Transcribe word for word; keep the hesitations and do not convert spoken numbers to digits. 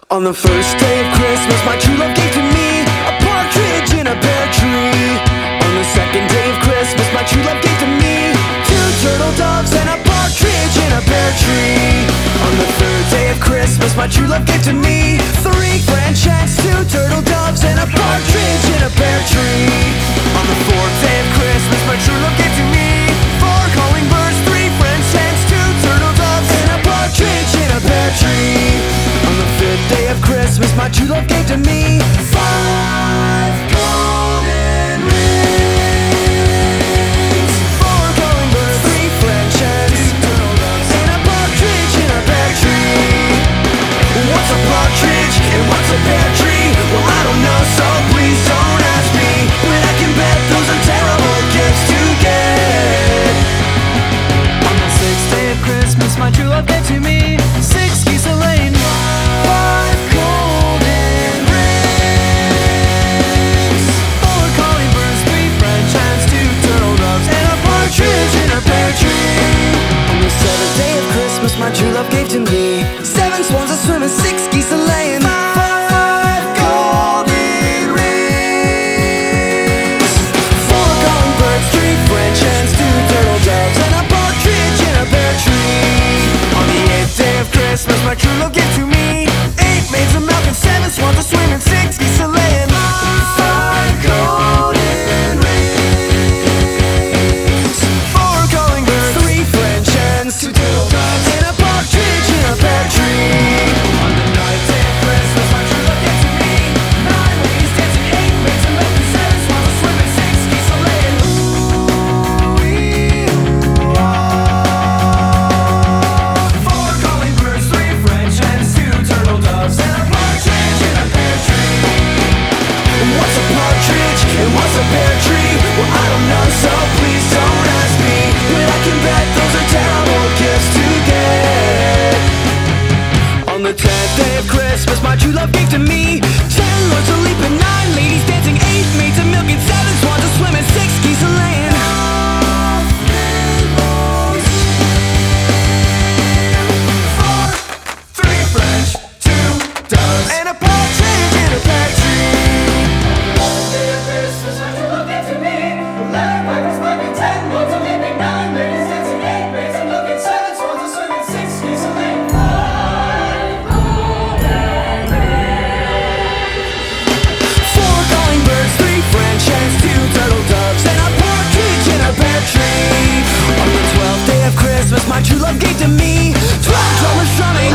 On the first day of Christmas, my true love gave to me a partridge in a pear tree. On the second day of Christmas, my true love gave to me two turtle doves and a partridge in a pear tree. On the third day of Christmas, my true love gave to me three French hens, two turtle doves and a partridge in a pear tree. On the fourth day of Christmas, my true love gave to me four calling birds, three French hens, two turtle doves and a partridge in a pear tree. On the fifth day of Christmas, my true love gave to me five golden rings, four calling birds, three French hens, two turtle doves and a partridge in a pear tree. What's a partridge and what's a pear tree? Well, I don't know, so please don't ask me. But I can bet those are terrible gifts to get. On the sixth day of Christmas, my true love gave to me six geese a laying, five golden rings, four calling birds, three French hens, two turtle doves and a partridge in a pear tree. On the seventh day of Christmas, my true love gave to me seven swans a swimming, six geese a laying, five golden rings, four calling birds, three French hens, two turtle doves and a partridge in a pear tree. On the eighth day of Christmas, my true love gave to me eight maids of milk and seven swans a swimming, six geese a laying, five golden rings, four calling birds, three French hens, two turtle doves and a partridge in a pear tree. On the ninth day of Christmas, my true love gave to me nine ladies dancing, eight maids of milk and seven swans a swimming, six geese a laying. Ooh-wee, ooh-ah. Four calling birds, three French hens, two turtle doves and a partridge in a pear tree. What's a partridge and what's a pear tree? Well, I don't know, so please don't ask me. But I can bet those are terrible gifts to get. On the tenth day of Christmas, my true love gave to me ten lords a leaping, nine ladies dancing, eight maids of milk and seven swans a swimming, six geese a laying, four, three French, two doves and a partridge in a pear tree. On the day of Christmas, my true love gave to me eleven pipers piping, ten lords a leaping, nine ladies dancing, eight maids of milk and seven swans a swimming, six geese a laying, five golden rings, four calling birds, three French hens, two turtle doves and a partridge in a pear tree. On the twelfth day of Christmas, my true love gave to me twelve drummers drumming,